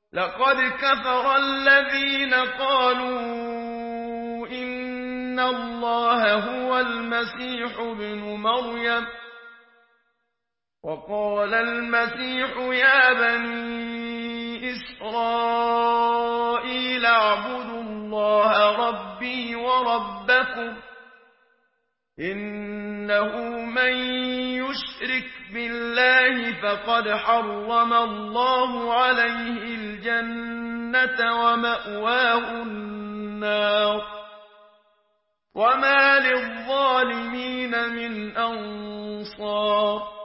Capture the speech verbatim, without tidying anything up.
لقد كفر الذين قالوا إن الله هو المسيح ابن مريم وقال المسيح يا بني إسرائيل اعبدوا الله ربي وربكم إنه من يشرك بالله فقد حرم الله عليه الجنة ومأواه النار وما للظالمين من أنصار